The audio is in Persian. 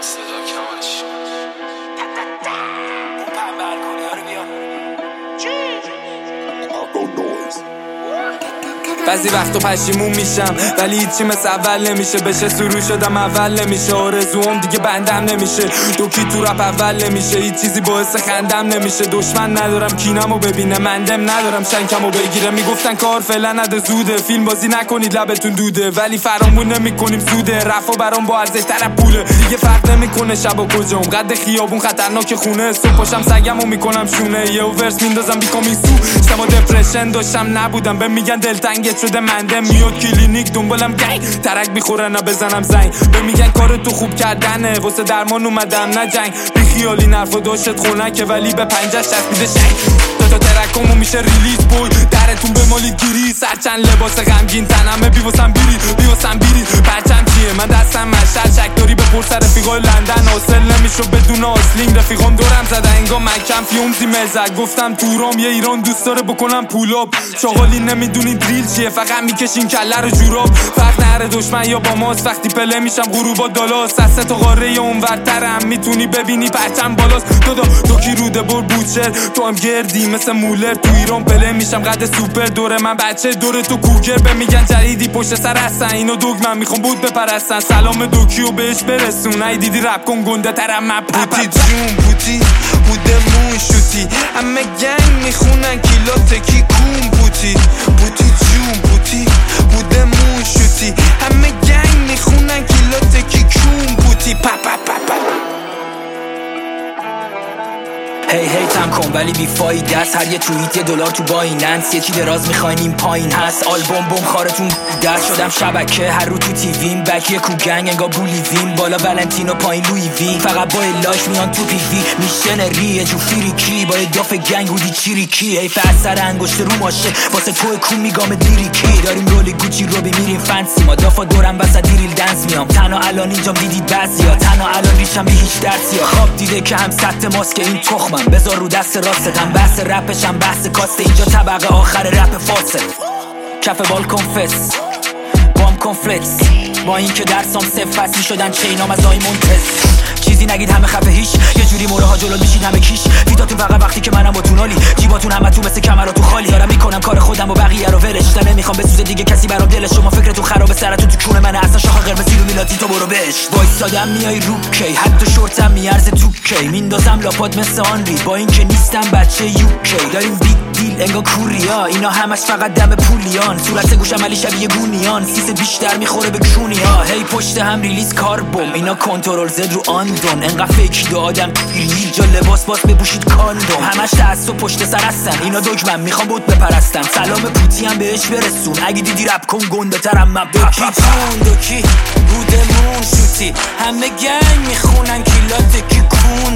صدا کمالش اون پنبر کنی ها رو بیا بعضی وقتا پشیمون میشم ولی هیچی مثل اول نمیشه. بشه سرو شدم اول نمیشه. آرزوام دیگه بندم نمیشه. دوکی تو رپ اول نمیشه. هیچ چیزی باعث خندم نمیشه. دشمن ندارم کینمو ببینه. مندم ندارم شنکمو بگیره. میگفتن کار فعلا نده زوده. فیلم بازی نکنید لبتون دوده ولی فرامون نمیکنیم زوده. رفا برام با ارزش تر پوله. دیگه فرق نمیکنه شب و کجام. قد خیابون خطرناک خونه. صبح پاشم سگمو میکنم شونه. یه ورس میندازم بیکامیسو. سما دپرشن داشتم نبودم به میگن دلتنگ شده. منده میاد کلینیک دنبالم گنگ. ترک میخورن بزنم زنگ. به میگن کار تو خوب کردنه واسه درمان اومدم نه جنگ. بی خیالی نرفا داشت خونکه ولی به پنجش چسبیده شنگ. تا ترکمو میشه ریلیز بوی درتون به مالید گیری. سرچند لباس غمگین تنمه بیواسم بیری پرچم چیه من دستم مشل شک داری به پرس رفیقای لندن. حاصل نمیشو بدون آسلینگ. رفیقام دورم زده انگا مکم فیومزی مزد. گفتم تورام یه ایران دوست داره بکنم پولاب. شاغالی نمیدونی دریل چیه فقط میکشین کله رو جوراب. فرق نره دشمن یا با ماست وقتی پله میشم غروبا دالاست. سسه تا قاره اونورترم میتونی ببینی پرچم بالاست. دو کی روده بر بوچر تو هم گردی مثل مولر. تو ایران پله میشم قد سوپر. دور من بچه دور تو کوگر. به میگن جدیدی پشت سر هستن اینو دوگ من میخوام بود بپرستن. سلام دوکیو بهش برسون. ای دیدی رپ کن گنده ترم من بوتی جون بوتی بودمون شوتی. همه گنگ میخونن کیلات کی کون بوتی. بوتی جون بوتی بودمون شوتی. همه گنگ میخونن کیلات کی کون بوتی. پا پا پا پا. هی تم کن ولی بی فایده است. هر یه توییت $1 تو بایننس. یکی دراز میخواین این پایین هست. آلبوم بوم خارتون دست شدم شبکه. هر رو تو تیویم بکی کوگنگ انگا بولیویم. بالا ولنتینو پایین لوی وی. فقط با لاش میان تو پی وی. میشنری جو فریکی با داف گنگ هودی چیریکی. حیف اثر انگشت رو ماشه واسه تو کون میگام دیریکی. داریم رول گوچی رو میریم فنسی. ما دافا دورم وسط دیریل دنس میام. تنها الان اینجام دیدید بعضیا. تنها الان ریشم به هیچ درسیا. خواب دیده که هم سطح ماسک این تخمم. بذار رو دست راستم. بحث رپشم بحث کاسته. اینجا طبقه آخر رپ فاسد. کف بالکن فس بام کنفلکس. با این که درسام صفر فصلی شدن چینام از آیمونتس. چیزی نگید همه خفه هیچ. یه جوری موره ها جلو میشید همه کیش. دیداتون فقط وقتی که منم با تونالی. جیباتون همه تو مثل کمراتو خالی. دارم میکنم کار خودم و بقیه رو ولش. تا نمیخوام بسوزه دیگه کسی برام دلش. شما فکرتون خرابه سرتون تو کونه منه. اصلا شاخ قرمزی رو میلاتی تو برو بش. وایسادم میای رو کی. حتی شورتم میارزه تو کی. میندازم لاپات مثل آنری. با این که نیستم بچه یوکی. داریم بیگ دیل انگا کوریا. اینا همش فقط دم پولیان. صورت گوشم علی شبیه گونیان. سیس بیشتر میخوره به کشونیا. هی پشت هم ریلیز کاربوم. اینا کنترل زد رو آندون. انقدر فیکی دو آدم اینجا لباس باز بپوشید کاندوم. همش تعصب پشت سر هستن. اینا دوگمن میخوام بود بپرستن. سلام پوتی هم بهش برسون. اگه دیدی رپ کن گنده ترم من. دوکی جون دوکی بودمون شوتی. همه گنگ میخونن کیلات کی کون